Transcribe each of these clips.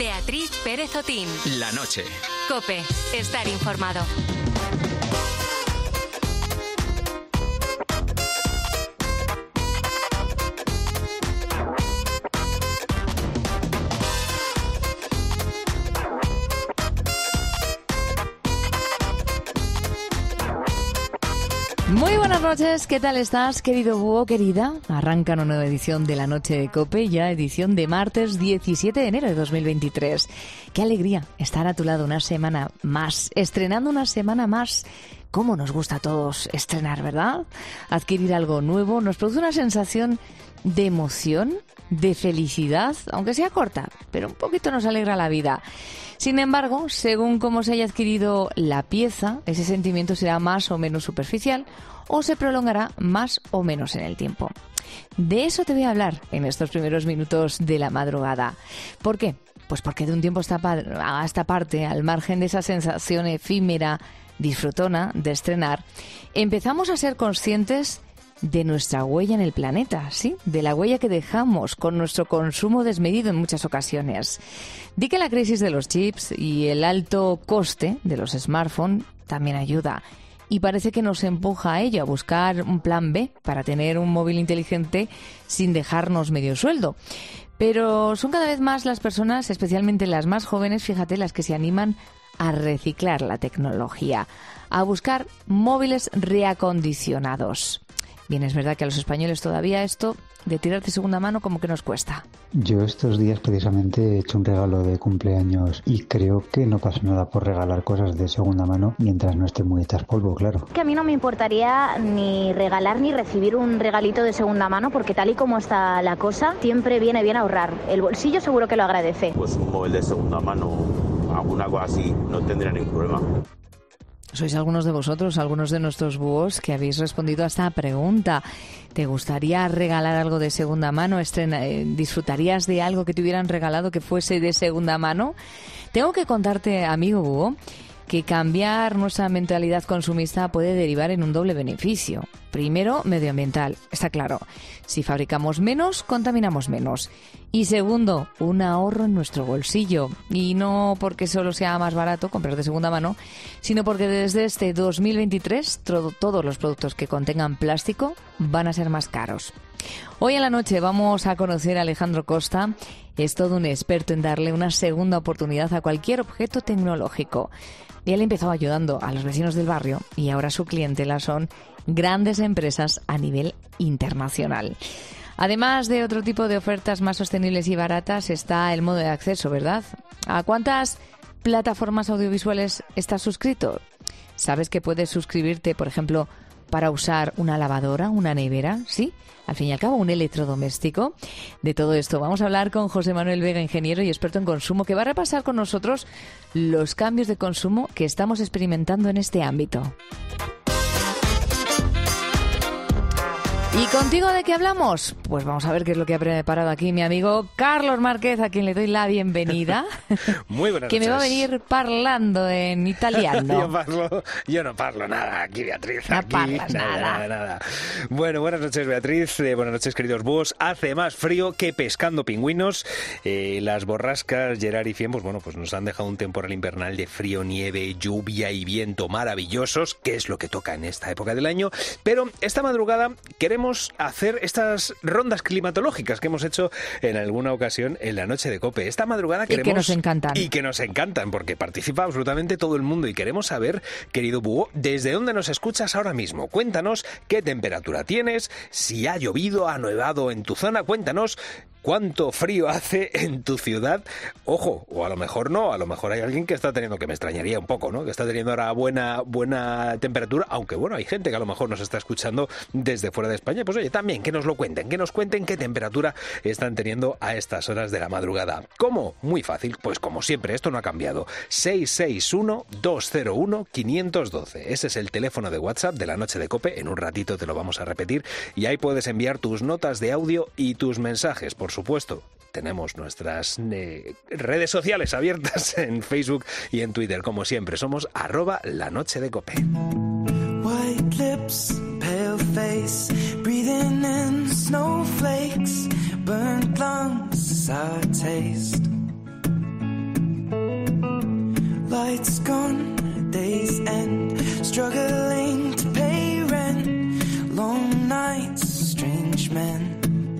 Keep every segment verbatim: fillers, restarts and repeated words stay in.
Beatriz Pérez Otín. La noche. COPE. Estar informado. Muy buenas noches, ¿qué tal estás, querido búho, querida? Arranca una nueva edición de La Noche de COPE, ya edición de martes diecisiete de enero de dos mil veintitrés. Qué alegría estar a tu lado una semana más, estrenando una semana más. Cómo nos gusta a todos estrenar, ¿verdad? Adquirir algo nuevo nos produce una sensación de emoción, de felicidad, aunque sea corta, pero un poquito nos alegra la vida. Sin embargo, según cómo se haya adquirido la pieza, ese sentimiento será más o menos superficial o se prolongará más o menos en el tiempo. De eso te voy a hablar en estos primeros minutos de la madrugada. ¿Por qué? Pues porque de un tiempo a esta parte, al margen de esa sensación efímera, disfrutona de estrenar, empezamos a ser conscientes de nuestra huella en el planeta, ¿sí? De la huella que dejamos con nuestro consumo desmedido en muchas ocasiones. Di que la crisis de los chips y el alto coste de los smartphones también ayuda. Y parece que nos empuja a ello, a buscar un plan B para tener un móvil inteligente sin dejarnos medio sueldo. Pero son cada vez más las personas, especialmente las más jóvenes, fíjate, las que se animan a reciclar la tecnología, a buscar móviles reacondicionados. Bien, es verdad que a los españoles todavía esto de tirar de segunda mano como que nos cuesta. Yo estos días precisamente he hecho un regalo de cumpleaños y creo que no pasa nada por regalar cosas de segunda mano mientras no esté muy hechas polvo, claro. Que a mí no me importaría ni regalar ni recibir un regalito de segunda mano porque tal y como está la cosa, siempre viene bien ahorrar. El bolsillo seguro que lo agradece. Pues un móvil de segunda mano, alguna cosa así, no tendría ningún problema. Sois algunos de vosotros, algunos de nuestros búhos que habéis respondido a esta pregunta. ¿Te gustaría regalar algo de segunda mano? Estrena, eh, ¿Disfrutarías de algo que te hubieran regalado que fuese de segunda mano? Tengo que contarte, amigo búho, que cambiar nuestra mentalidad consumista puede derivar en un doble beneficio. Primero, medioambiental, está claro. Si fabricamos menos, contaminamos menos. Y segundo, un ahorro en nuestro bolsillo. Y no porque solo sea más barato comprar de segunda mano, sino porque desde este dos mil veintitrés todo, todos los productos que contengan plástico van a ser más caros. Hoy en la noche vamos a conocer a Alejandro Costa. Es todo un experto en darle una segunda oportunidad a cualquier objeto tecnológico. Y él empezó ayudando a los vecinos del barrio y ahora su clientela son grandes empresas a nivel internacional. Además de otro tipo de ofertas más sostenibles y baratas, está el modo de acceso, ¿verdad? ¿A cuántas plataformas audiovisuales estás suscrito? ¿Sabes que puedes suscribirte, por ejemplo, para usar una lavadora, una nevera? ¿Sí? Al fin y al cabo, un electrodoméstico. De todo esto vamos a hablar con José Manuel Vega, ingeniero y experto en consumo, que va a repasar con nosotros los cambios de consumo que estamos experimentando en este ámbito. ¿Y contigo de qué hablamos? Pues vamos a ver qué es lo que ha preparado aquí mi amigo Carlos Márquez, a quien le doy la bienvenida. Muy buenas que noches. Me va a venir parlando en italiano. yo, parlo, yo no parlo nada aquí, Beatriz. No aquí, parlas nada, nada. nada, nada. Bueno, buenas noches, Beatriz. Eh, buenas noches, queridos búhos. Hace más frío que pescando pingüinos. Eh, las borrascas Gerard y Fien, pues bueno, pues nos han dejado un temporal invernal de frío, nieve, lluvia y viento maravillosos, que es lo que toca en esta época del año. Pero esta madrugada queremos hacer estas rondas climatológicas que hemos hecho en alguna ocasión en la noche de COPE. Esta madrugada queremos... Y que nos encantan. Y que nos encantan, porque participa absolutamente todo el mundo y queremos saber, querido búho, desde dónde nos escuchas ahora mismo. Cuéntanos qué temperatura tienes, si ha llovido, ha nevado en tu zona, cuéntanos cuánto frío hace en tu ciudad. Ojo, o a lo mejor no, a lo mejor hay alguien que está teniendo, que me extrañaría un poco, ¿no? Que está teniendo ahora buena, buena temperatura, aunque bueno, hay gente que a lo mejor nos está escuchando desde fuera de España. Pues oye, también que nos lo cuenten, que nos cuenten qué temperatura están teniendo a estas horas de la madrugada. ¿Cómo? Muy fácil, pues como siempre, esto no ha cambiado. seis seis uno, dos cero uno, cinco uno dos. Ese es el teléfono de WhatsApp de la noche de COPE. En un ratito te lo vamos a repetir y ahí puedes enviar tus notas de audio y tus mensajes, por supuesto. Tenemos nuestras eh, redes sociales abiertas en Facebook y en Twitter, como siempre. Somos arroba la noche de COPE. White lips, pale face, breathing in snowflakes, burnt lungs, sour taste. lights gone, days end, struggling to pay rent, long nights, strange men.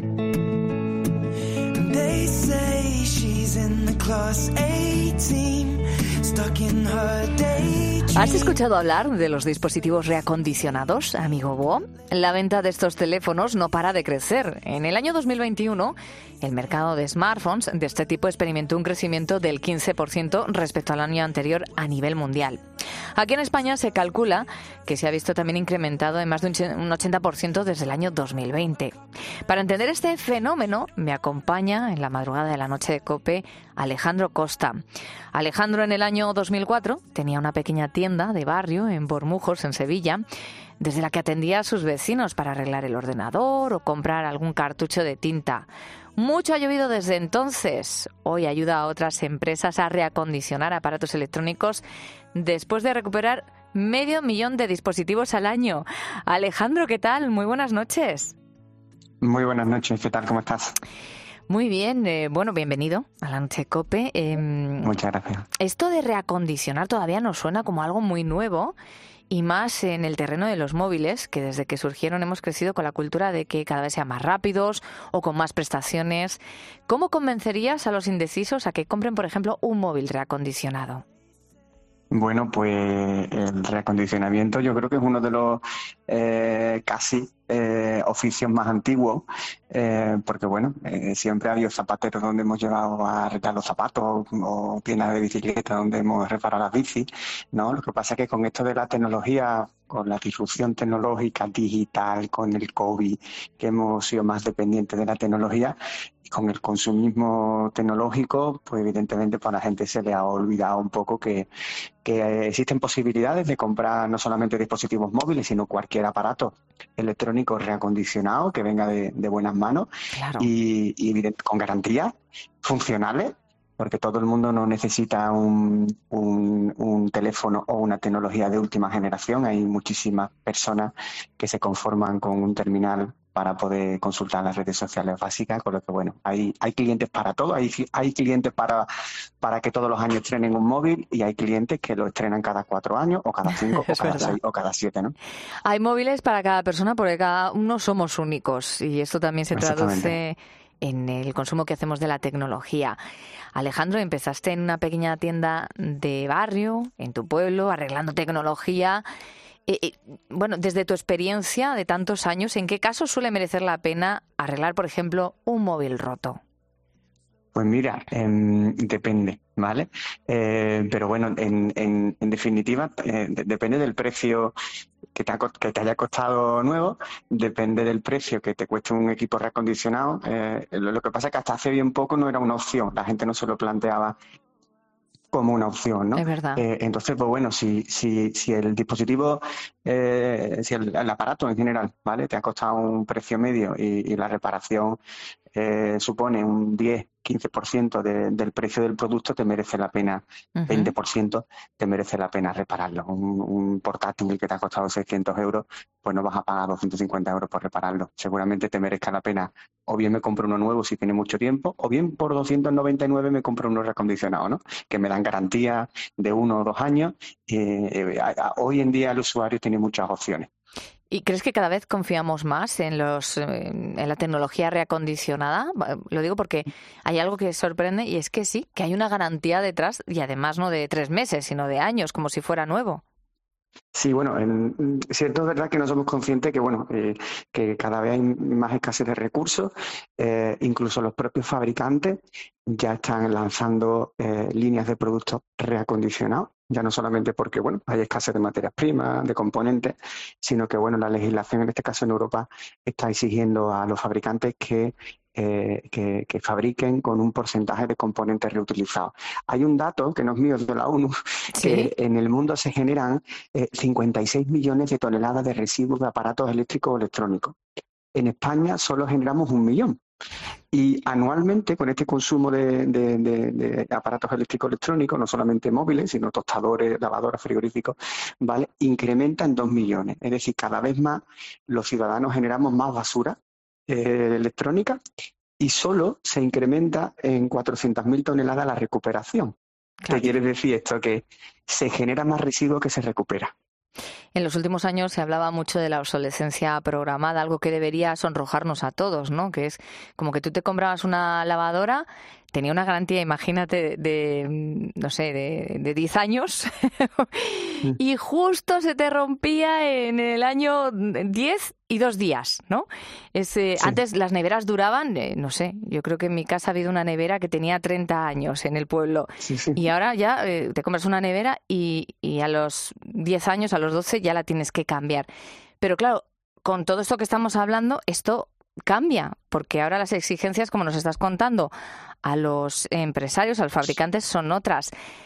And they say she's in the class A team, stuck in her daydream. ¿Has escuchado hablar de los dispositivos reacondicionados, amigo Bo? La venta de estos teléfonos no para de crecer. En el año dos mil veintiuno, el mercado de smartphones de este tipo experimentó un crecimiento del quince por ciento respecto al año anterior a nivel mundial. Aquí en España se calcula que se ha visto también incrementado en más de un ochenta por ciento desde el año dos mil veinte. Para entender este fenómeno, me acompaña en la madrugada de la noche de COPE Alejandro Costa. Alejandro en el año dos mil cuatro tenía una pequeña tienda de barrio en Bormujos, en Sevilla, desde la que atendía a sus vecinos para arreglar el ordenador o comprar algún cartucho de tinta. Mucho ha llovido desde entonces. Hoy ayuda a otras empresas a reacondicionar aparatos electrónicos después de recuperar medio millón de dispositivos al año. Alejandro, ¿qué tal? Muy buenas noches. Muy buenas noches, ¿qué tal? ¿Cómo estás? Muy bien, eh, bueno, bienvenido a la Noche COPE. Eh, Muchas gracias. Esto de reacondicionar todavía nos suena como algo muy nuevo, y más en el terreno de los móviles, que desde que surgieron hemos crecido con la cultura de que cada vez sean más rápidos o con más prestaciones. ¿Cómo convencerías a los indecisos a que compren, por ejemplo, un móvil reacondicionado? Bueno, pues el reacondicionamiento yo creo que es uno de los eh, casi eh, oficios más antiguos, eh, porque bueno, eh, siempre ha habido zapateros donde hemos llevado a arreglar los zapatos o tiendas de bicicleta donde hemos reparado las bicis, ¿no? Lo que pasa es que con esto de la tecnología, con la disrupción tecnológica digital, con el COVID, que hemos sido más dependientes de la tecnología, y con el consumismo tecnológico, pues evidentemente para la gente se le ha olvidado un poco que, que existen posibilidades de comprar no solamente dispositivos móviles, sino cualquier aparato electrónico reacondicionado que venga de, de buenas manos. Claro. y, y evidente, con garantías funcionales, porque todo el mundo no necesita un, un, un teléfono o una tecnología de última generación. Hay muchísimas personas que se conforman con un terminal para poder consultar las redes sociales básicas, con lo que bueno, hay, hay clientes para todo, hay, hay clientes para, para que todos los años estrenen un móvil y hay clientes que lo estrenan cada cuatro años o cada cinco o cada seis o cada siete, ¿no? Hay móviles para cada persona porque cada uno somos únicos y esto también se traduce en el consumo que hacemos de la tecnología. Alejandro, empezaste en una pequeña tienda de barrio, en tu pueblo, arreglando tecnología. Eh, eh, bueno, desde tu experiencia de tantos años, ¿en qué casos suele merecer la pena arreglar, por ejemplo, un móvil roto? Pues mira, eh, depende, ¿vale? Eh, pero bueno, en, en, en definitiva, eh, de, depende del precio que te, ha, que te haya costado nuevo, depende del precio que te cueste un equipo reacondicionado. Eh, lo, lo que pasa es que hasta hace bien poco no era una opción, la gente no se lo planteaba como una opción, ¿no? Es verdad. Eh, entonces, pues bueno, si, si, si el dispositivo, eh, si el, el aparato en general, ¿vale? Te ha costado un precio medio y, y la reparación eh, supone un diez, quince por ciento de, del precio del producto, te merece la pena, uh-huh. veinte por ciento te merece la pena repararlo. Un, un portátil que te ha costado seiscientos euros, pues no vas a pagar doscientos cincuenta euros por repararlo. Seguramente te merezca la pena. O bien me compro uno nuevo si tiene mucho tiempo, o bien por doscientos noventa y nueve me compro uno reacondicionado, ¿no? Que me dan garantía de uno o dos años. Eh, eh, a, a, hoy en día el usuario tiene muchas opciones. ¿Y crees que cada vez confiamos más en los en la tecnología reacondicionada? Lo digo porque hay algo que sorprende y es que sí, que hay una garantía detrás y además no de tres meses, sino de años, como si fuera nuevo. Sí, bueno, en, cierto es verdad que no somos conscientes que bueno eh, que cada vez hay más escasez de recursos, eh, incluso los propios fabricantes ya están lanzando eh, líneas de productos reacondicionados, ya no solamente porque bueno hay escasez de materias primas, de componentes, sino que bueno la legislación en este caso en Europa está exigiendo a los fabricantes que Eh, que, que fabriquen con un porcentaje de componentes reutilizados. Hay un dato que no es mío, es de la ONU, ¿sí? Que en el mundo se generan eh, cincuenta y seis millones de toneladas de residuos de aparatos eléctricos o electrónicos. En España solo generamos un millón. Y anualmente, con este consumo de, de, de, de aparatos eléctricos electrónicos, no solamente móviles, sino tostadores, lavadoras, frigoríficos, ¿vale?, incrementa en dos millones. Es decir, cada vez más los ciudadanos generamos más basura Eh, electrónica y solo se incrementa en cuatrocientas mil toneladas la recuperación. Claro. ¿Qué quiere decir esto? Que se genera más residuo que se recupera. En los últimos años se hablaba mucho de la obsolescencia programada, algo que debería sonrojarnos a todos, ¿no? Que es como que tú te comprabas una lavadora, tenía una garantía, imagínate, de, de no sé, de, de diez años y justo se te rompía en el año diez y dos días, ¿no? Es, eh, sí. Antes las neveras duraban, eh, no sé, yo creo que en mi casa ha habido una nevera que tenía treinta años en el pueblo. Sí, sí. Y ahora ya eh, te compras una nevera y, y a los diez años, a los doce ya la tienes que cambiar. Pero claro, con todo esto que estamos hablando, esto cambia, porque ahora las exigencias, como nos estás contando, a los empresarios, a los fabricantes son otras.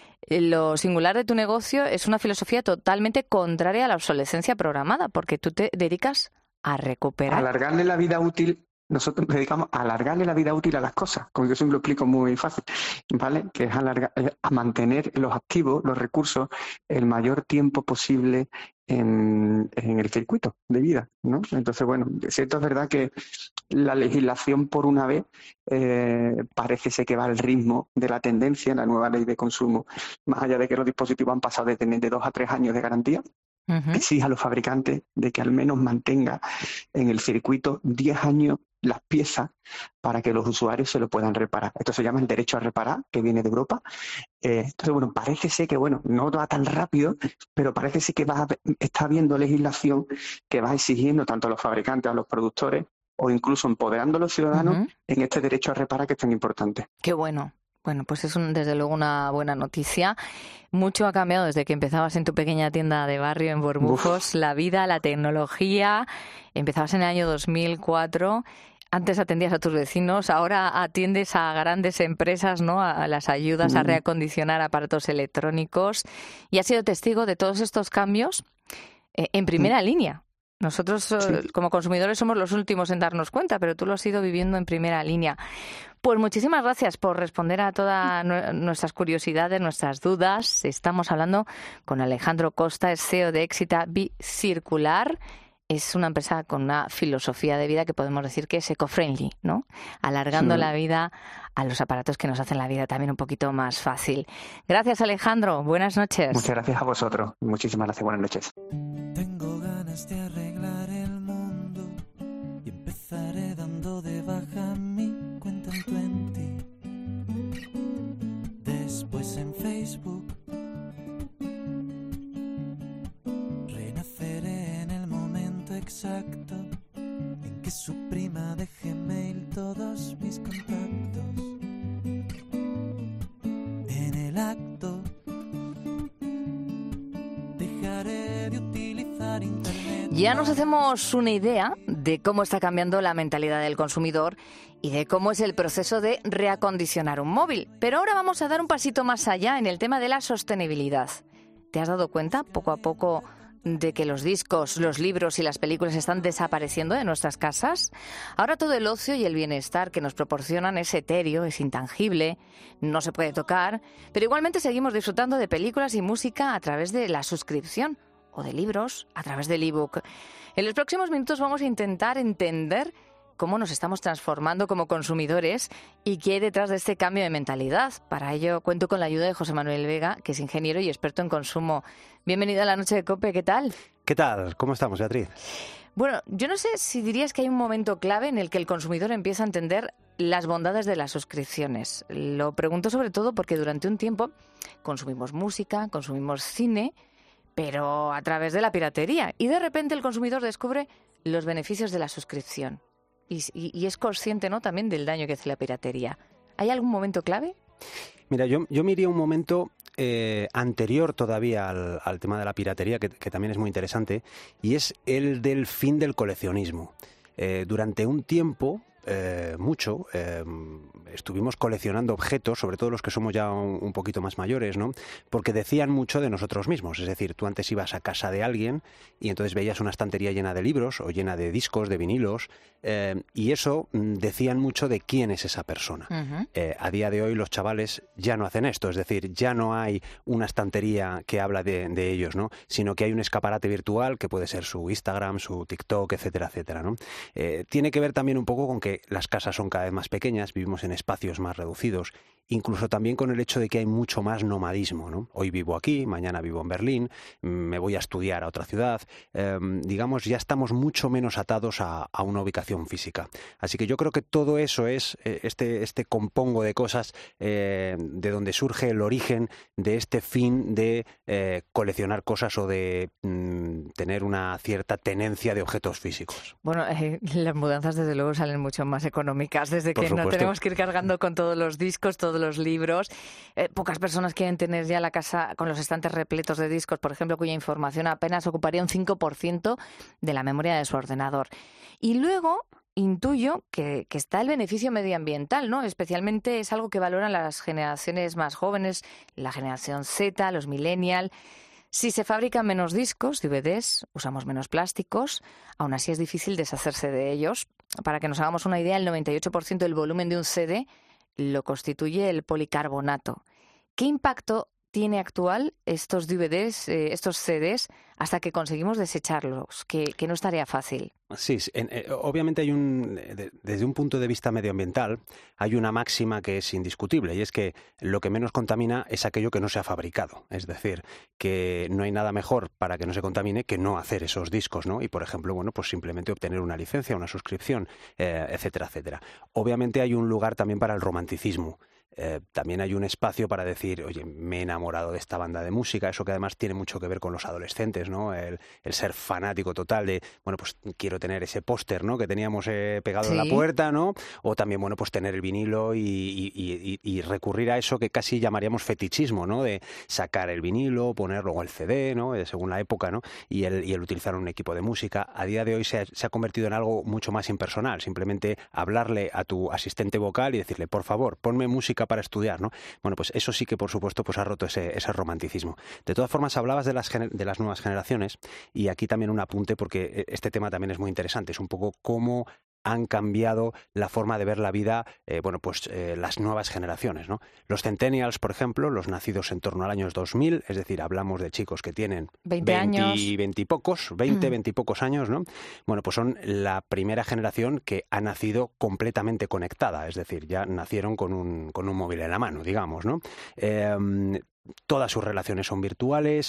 Lo singular de tu negocio es una filosofía totalmente contraria a la obsolescencia programada, porque tú te dedicas a recuperar. Alargarle la vida útil. Nosotros nos dedicamos a alargarle la vida útil a las cosas, como yo siempre lo explico muy fácil, ¿vale? Que es alargar, a mantener los activos, los recursos, el mayor tiempo posible en, en el circuito de vida, ¿no? Entonces, bueno, cierto es verdad que la legislación por una vez eh, parece ser que va al ritmo de la tendencia, la nueva ley de consumo, más allá de que los dispositivos han pasado de tener de dos a tres años de garantía. Uh-huh. Exige a los fabricantes de que al menos mantenga en el circuito diez años las piezas para que los usuarios se lo puedan reparar. Esto se llama el derecho a reparar, que viene de Europa. Eh, entonces, bueno, parece ser que, bueno, no va tan rápido, pero parece ser que va a, está habiendo legislación que va exigiendo tanto a los fabricantes, a los productores, o incluso empoderando a los ciudadanos uh-huh. en este derecho a reparar que es tan importante. Qué bueno. Bueno, pues es un, desde luego una buena noticia. Mucho ha cambiado desde que empezabas en tu pequeña tienda de barrio en Bormujos. Uf. La vida, la tecnología. Empezabas en el año dos mil cuatro. Antes atendías a tus vecinos, ahora atiendes a grandes empresas, ¿no? A las ayudas mm. a reacondicionar aparatos electrónicos. Y has sido testigo de todos estos cambios eh, en primera mm. línea. Nosotros, sí. como consumidores, somos los últimos en darnos cuenta, pero tú lo has ido viviendo en primera línea. Pues muchísimas gracias por responder a todas nuestras curiosidades, nuestras dudas. Estamos hablando con Alejandro Costa, es C E O de Éxita Bicircular. Es una empresa con una filosofía de vida que podemos decir que es eco-friendly, ¿no? Alargando sí. la vida a los aparatos que nos hacen la vida también un poquito más fácil. Gracias, Alejandro. Buenas noches. Muchas gracias a vosotros. Muchísimas gracias. Buenas noches. Tengo ganas de arreglar el mundo y empezaré dando de baja mi cuenta en Twenty. Después en Facebook. Renaceré en el momento exacto en que suprima de Gmail todos mis contactos. En el acto dejaré de utilizar internet. Ya nos hacemos una idea de cómo está cambiando la mentalidad del consumidor y de cómo es el proceso de reacondicionar un móvil. Pero ahora vamos a dar un pasito más allá en el tema de la sostenibilidad. ¿Te has dado cuenta poco a poco de que los discos, los libros y las películas están desapareciendo de nuestras casas? Ahora todo el ocio y el bienestar que nos proporcionan es etéreo, es intangible, no se puede tocar, pero igualmente seguimos disfrutando de películas y música a través de la suscripción o de libros a través del ebook. En los próximos minutos vamos a intentar entender cómo nos estamos transformando como consumidores y qué hay detrás de este cambio de mentalidad. Para ello cuento con la ayuda de José Manuel Vega, que es ingeniero y experto en consumo. Bienvenido a la Noche de COPE, ¿qué tal? ¿Qué tal? ¿Cómo estamos, Beatriz? Bueno, yo no sé si dirías que hay un momento clave en el que el consumidor empieza a entender las bondades de las suscripciones. Lo pregunto sobre todo porque durante un tiempo consumimos música, consumimos cine, pero a través de la piratería. Y de repente el consumidor descubre los beneficios de la suscripción. Y, y, y es consciente, ¿no?, también del daño que hace la piratería. ¿Hay algún momento clave? Mira, yo, yo miraría un momento eh, anterior todavía al, al tema de la piratería, que, que también es muy interesante, y es el del fin del coleccionismo. Eh, durante un tiempo, eh, mucho, eh, estuvimos coleccionando objetos, sobre todo los que somos ya un, un poquito más mayores, ¿no?, porque decían mucho de nosotros mismos. Es decir, tú antes ibas a casa de alguien y entonces veías una estantería llena de libros o llena de discos, de vinilos, eh, y eso mm, decían mucho de quién es esa persona. Uh-huh. Eh, a día de hoy los chavales ya no hacen esto, es decir, ya no hay una estantería que habla de, de ellos, ¿no?, sino que hay un escaparate virtual que puede ser su Instagram, su TikTok, etcétera, etcétera, ¿no? Eh, tiene que ver también un poco con que las casas son cada vez más pequeñas, vivimos en espacios más reducidos incluso también con el hecho de que hay mucho más nomadismo, ¿no? Hoy vivo aquí, mañana vivo en Berlín, me voy a estudiar a otra ciudad, eh, digamos, ya estamos mucho menos atados a, a una ubicación física. Así que yo creo que todo eso es eh, este, este compongo de cosas eh, de donde surge el origen de este fin de eh, coleccionar cosas o de mm, tener una cierta tenencia de objetos físicos. Bueno, eh, las mudanzas desde luego salen mucho más económicas desde Por que supuesto. no tenemos que ir cargando con todos los discos, todos los libros. Eh, pocas personas quieren tener ya la casa con los estantes repletos de discos, por ejemplo, cuya información apenas ocuparía un cinco por ciento de la memoria de su ordenador. Y luego intuyo que, que está el beneficio medioambiental, ¿no? Especialmente es algo que valoran las generaciones más jóvenes, la generación Z, los millennials. Si se fabrican menos discos, D V Ds, usamos menos plásticos, aún así es difícil deshacerse de ellos. Para que nos hagamos una idea, el noventa y ocho por ciento del volumen de un C D lo constituye el policarbonato. ¿Qué impacto tiene actual estos D V Ds, eh, estos C Ds, hasta que conseguimos desecharlos? Que, que no es tarea fácil. Sí, en, eh, obviamente hay un, de, desde un punto de vista medioambiental, hay una máxima que es indiscutible, y es que lo que menos contamina es aquello que no se ha fabricado. Es decir, que no hay nada mejor para que no se contamine que no hacer esos discos, ¿no? Y, por ejemplo, bueno, pues simplemente obtener una licencia, una suscripción, eh, etcétera, etcétera. Obviamente hay un lugar también para el romanticismo. Eh, también hay un espacio para decir, oye, me he enamorado de esta banda de música, eso que además tiene mucho que ver con los adolescentes, ¿no? El, el ser fanático total de, bueno, pues quiero tener ese póster, ¿no? Que teníamos eh, pegado Sí. en la puerta, ¿no? O también, bueno, pues tener el vinilo y, y, y, y recurrir a eso que casi llamaríamos fetichismo, ¿no? De sacar el vinilo, poner luego el C D, ¿no? Eh, según la época, ¿no? Y el, y el utilizar un equipo de música. A día de hoy se ha, se ha convertido en algo mucho más impersonal, simplemente hablarle a tu asistente vocal y decirle, por favor, ponme música para estudiar, ¿no? Bueno, pues eso sí que, por supuesto, pues ha roto ese, ese romanticismo. De todas formas, hablabas de las, de las nuevas generaciones, y aquí también un apunte, porque este tema también es muy interesante, es un poco cómo han cambiado la forma de ver la vida, eh, bueno, pues eh, las nuevas generaciones, ¿no? Los centennials, por ejemplo, los nacidos en torno al año dos mil, es decir, hablamos de chicos que tienen veinte años. veinte y pocos, veinte, veinte y pocos años, ¿no? Bueno, pues son la primera generación que ha nacido completamente conectada, es decir, ya nacieron con un, con un móvil en la mano, digamos, ¿no? Eh, Todas sus relaciones son virtuales,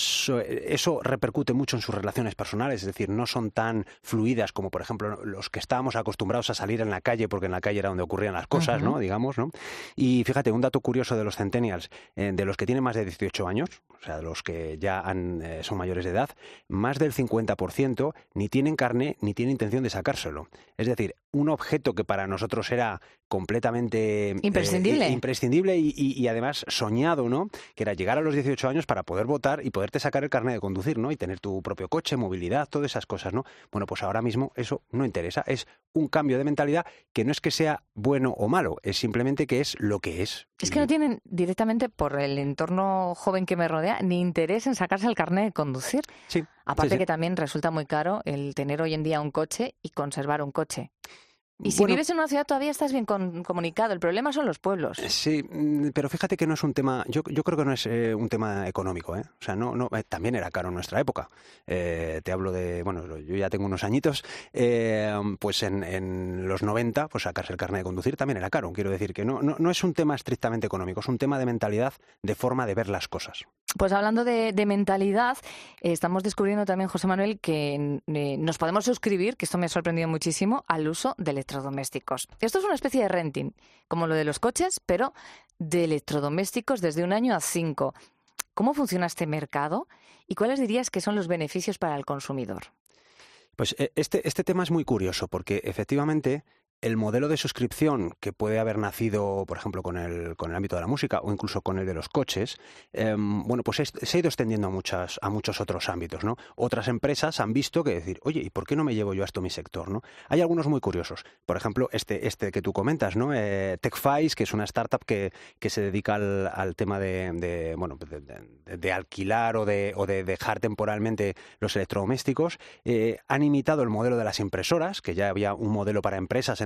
eso repercute mucho en sus relaciones personales, es decir, no son tan fluidas como, por ejemplo, los que estábamos acostumbrados a salir en la calle, porque en la calle era donde ocurrían las cosas, uh-huh. ¿no? Digamos, ¿no? Y fíjate, un dato curioso de los centennials, eh, de los que tienen más de dieciocho años, o sea, de los que ya han, eh, son mayores de edad, más del cincuenta por ciento ni tienen carné ni tienen intención de sacárselo. Es decir, un objeto que para nosotros era completamente imprescindible, eh, imprescindible y, y, y además soñado, ¿no? Que era llegar a los dieciocho años para poder votar y poderte sacar el carnet de conducir, ¿no? Y tener tu propio coche, movilidad, todas esas cosas, ¿no? Bueno, pues ahora mismo eso no interesa, es un cambio de mentalidad que no es que sea bueno o malo, es simplemente que es lo que es. Es que no tienen directamente, por el entorno joven que me rodea, ni interés en sacarse el carnet de conducir. Sí. Aparte sí, sí. que también resulta muy caro el tener hoy en día un coche y conservar un coche. Y si bueno, vives en una ciudad todavía estás bien con, comunicado. El problema son los pueblos. Sí, pero fíjate que no es un tema, yo, yo creo que no es eh, un tema económico, ¿eh? O sea, no, no, eh, también era caro en nuestra época. Eh, te hablo de, bueno, yo ya tengo unos añitos, eh, pues en, en los noventa, pues sacarse el carnet de conducir también era caro. Quiero decir que no, no, no es un tema estrictamente económico, es un tema de mentalidad, de forma de ver las cosas. Pues hablando de, de mentalidad, eh, estamos descubriendo también, José Manuel, que eh, nos podemos suscribir, que esto me ha sorprendido muchísimo, al uso de electrodomésticos. Esto es una especie de renting, como lo de los coches, pero de electrodomésticos desde un año a cinco. ¿Cómo funciona este mercado y cuáles dirías que son los beneficios para el consumidor? Pues este, este tema es muy curioso porque efectivamente el modelo de suscripción que puede haber nacido, por ejemplo, con el, con el ámbito de la música o incluso con el de los coches, eh, bueno, pues es, se ha ido extendiendo a, muchas, a muchos otros ámbitos, ¿no? Otras empresas han visto que decir, oye, ¿y por qué no me llevo yo a esto mi sector, ¿no? Hay algunos muy curiosos. Por ejemplo, este, este que tú comentas, ¿no? Eh, TechFice, que es una startup que, que se dedica al, al tema de, de, bueno, de, de, de alquilar o de, o de dejar temporalmente los electrodomésticos. Eh, han imitado el modelo de las impresoras, que ya había un modelo para empresas en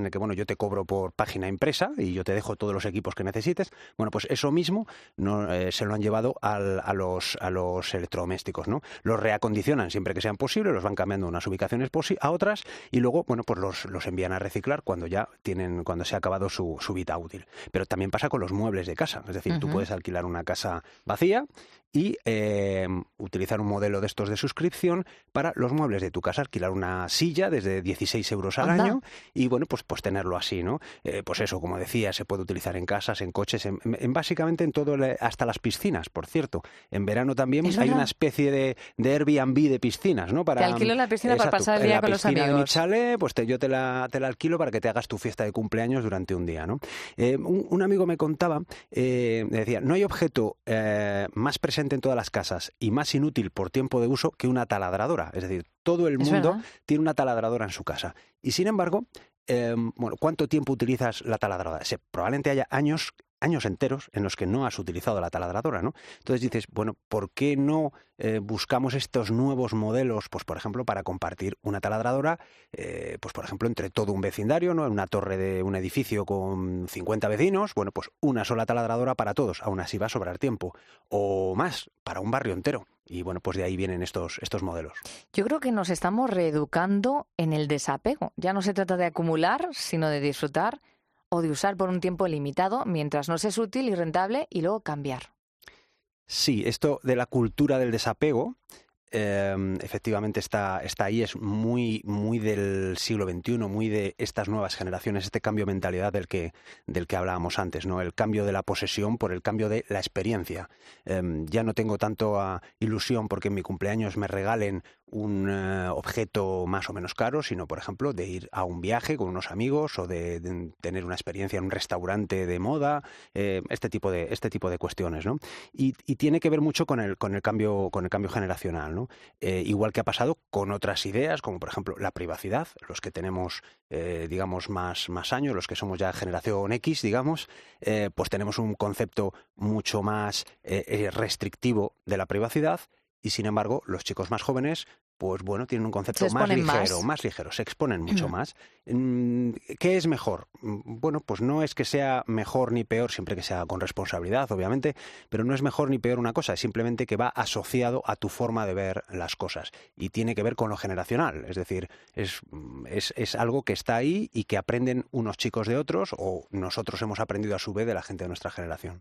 en el que, bueno, yo te cobro por página impresa y yo te dejo todos los equipos que necesites. Bueno, pues eso mismo no, eh, se lo han llevado al, a, los, a los electrodomésticos, ¿no? Los reacondicionan siempre que sean posibles, los van cambiando de unas ubicaciones a otras y luego, bueno, pues los, los envían a reciclar cuando ya tienen, cuando se ha acabado su, su vida útil. Pero también pasa con los muebles de casa. Es decir, uh-huh. tú puedes alquilar una casa vacía y eh, utilizar un modelo de estos de suscripción para los muebles de tu casa, alquilar una silla desde dieciséis euros al Anda. año y, bueno, pues, pues tenerlo así, ¿no? Eh, pues eso, como decía, se puede utilizar en casas, en coches, en, en básicamente en todo, hasta las piscinas, por cierto. En verano también hay una especie de, de Airbnb de piscinas, ¿no? Para, te alquilo la piscina exacto, para pasar el día con los amigos. En la piscina de mi chalet, pues te, yo te la, te la alquilo para que te hagas tu fiesta de cumpleaños durante un día, ¿no? Eh, un, un amigo me contaba, eh, me decía, no hay objeto eh, más presente en todas las casas y más inútil por tiempo de uso que una taladradora. Es decir, todo el mundo tiene una taladradora en su casa. Y sin embargo, eh, bueno, ¿cuánto tiempo utilizas la taladradora? Se, probablemente haya años años enteros en los que no has utilizado la taladradora, ¿no? Entonces dices, bueno, ¿por qué no eh, buscamos estos nuevos modelos, pues por ejemplo, para compartir una taladradora, eh, pues por ejemplo, entre todo un vecindario, ¿no? En una torre de un edificio con cincuenta vecinos, bueno, pues una sola taladradora para todos, aún así va a sobrar tiempo, o más, para un barrio entero. Y bueno, pues de ahí vienen estos, estos modelos. Yo creo que nos estamos reeducando en el desapego. Ya no se trata de acumular, sino de disfrutar o de usar por un tiempo limitado mientras nos es útil y rentable y luego cambiar. Sí, esto de la cultura del desapego eh, efectivamente está, está ahí, es muy, muy del siglo veintiuno, muy de estas nuevas generaciones, este cambio de mentalidad del que, del que hablábamos antes, ¿no? El cambio de la posesión por el cambio de la experiencia. Eh, ya no tengo tanto uh, ilusión porque en mi cumpleaños me regalen un uh, objeto más o menos caro, sino, por ejemplo, de ir a un viaje con unos amigos o de, de tener una experiencia en un restaurante de moda, eh, este tipo de este tipo de cuestiones, ¿no? Y, y tiene que ver mucho con el con el cambio con el cambio generacional, ¿no? Eh, igual que ha pasado con otras ideas, como por ejemplo la privacidad. Los que tenemos, eh, digamos, más más años, los que somos ya generación X, digamos, eh, pues tenemos un concepto mucho más eh, restrictivo de la privacidad. Y sin embargo, los chicos más jóvenes, pues bueno, tienen un concepto más ligero, más. más ligero, se exponen mucho mm. más. ¿Qué es mejor? Bueno, pues no es que sea mejor ni peor, siempre que sea con responsabilidad, obviamente, pero no es mejor ni peor una cosa, es simplemente que va asociado a tu forma de ver las cosas y tiene que ver con lo generacional, es decir, es, es, es algo que está ahí y que aprenden unos chicos de otros o nosotros hemos aprendido a su vez de la gente de nuestra generación.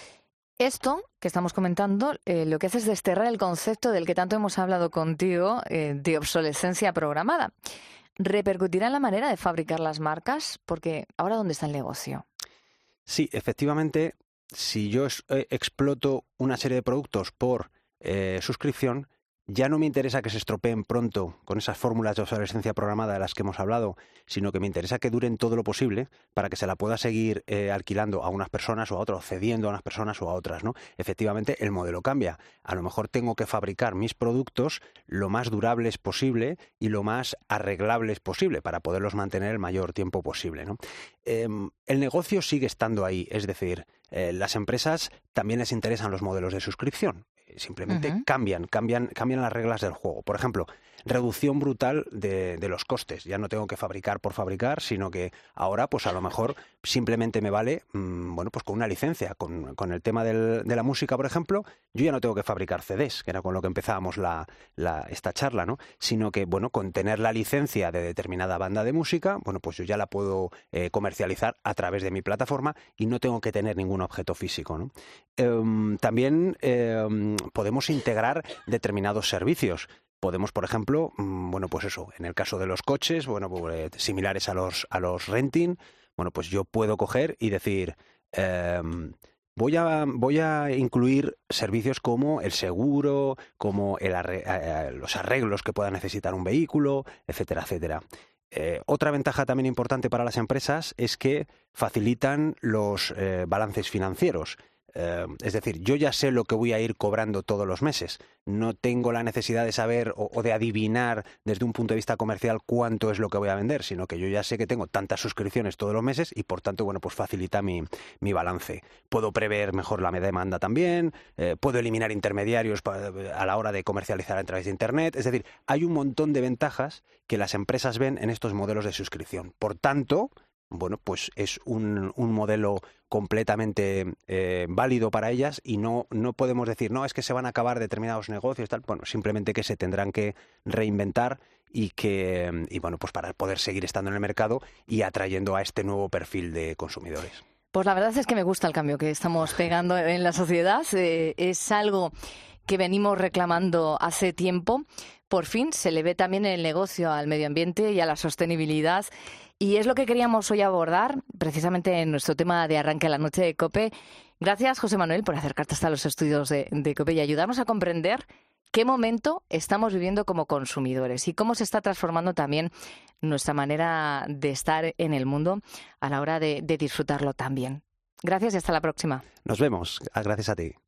Esto que estamos comentando, eh, lo que hace es desterrar el concepto del que tanto hemos hablado contigo, eh, de obsolescencia programada. ¿Repercutirá en la manera de fabricar las marcas? Porque ahora, ¿dónde está el negocio? Sí, efectivamente, si yo eh, exploto una serie de productos por eh, suscripción, ya no me interesa que se estropeen pronto con esas fórmulas de obsolescencia programada de las que hemos hablado, sino que me interesa que duren todo lo posible para que se la pueda seguir eh, alquilando a unas personas o a otras, cediendo a unas personas o a otras, ¿no? Efectivamente, el modelo cambia. A lo mejor tengo que fabricar mis productos lo más durables posible y lo más arreglables posible para poderlos mantener el mayor tiempo posible, ¿no? Eh, el negocio sigue estando ahí, es decir, eh, las empresas también les interesan los modelos de suscripción. Simplemente uh-huh. cambian, cambian, cambian las reglas del juego. Por ejemplo, reducción brutal de, de los costes. Ya no tengo que fabricar por fabricar, sino que ahora, pues a lo mejor simplemente me vale, mmm, bueno, pues con una licencia. Con, con el tema del, de la música, por ejemplo, yo ya no tengo que fabricar C Ds, que era con lo que empezábamos la, la, esta charla, ¿no? Sino que, bueno, con tener la licencia de determinada banda de música, bueno, pues yo ya la puedo eh, comercializar a través de mi plataforma y no tengo que tener ningún objeto físico, ¿no? Eh, también eh, podemos integrar determinados servicios. Podemos, por ejemplo, bueno, pues eso, en el caso de los coches, bueno, pues, similares a los, a los renting, bueno, pues yo puedo coger y decir, eh, voy a, voy a incluir servicios como el seguro, como el arre- los arreglos que pueda necesitar un vehículo, etcétera, etcétera. Eh, otra ventaja también importante para las empresas es que facilitan los eh, balances financieros. Eh, es decir, yo ya sé lo que voy a ir cobrando todos los meses. No tengo la necesidad de saber o, o de adivinar desde un punto de vista comercial cuánto es lo que voy a vender, sino que yo ya sé que tengo tantas suscripciones todos los meses y por tanto, bueno, pues facilita mi, mi balance. Puedo prever mejor la demanda también, eh, puedo eliminar intermediarios pa, a la hora de comercializar a través de Internet. Es decir, hay un montón de ventajas que las empresas ven en estos modelos de suscripción. Por tanto, bueno, pues es un, un modelo completamente eh, válido para ellas y no, no podemos decir, no, es que se van a acabar determinados negocios, tal. Bueno, simplemente que se tendrán que reinventar y que, y bueno, pues para poder seguir estando en el mercado y atrayendo a este nuevo perfil de consumidores. Pues la verdad es que me gusta el cambio que estamos pegando en la sociedad. Eh, es algo que venimos reclamando hace tiempo. Por fin se le ve también el negocio al medio ambiente y a la sostenibilidad. Y es lo que queríamos hoy abordar, precisamente en nuestro tema de Arranque la Noche de COPE. Gracias, José Manuel, por acercarte hasta los estudios de, de COPE y ayudarnos a comprender qué momento estamos viviendo como consumidores y cómo se está transformando también nuestra manera de estar en el mundo a la hora de, de disfrutarlo también. Gracias y hasta la próxima. Nos vemos. Gracias a ti.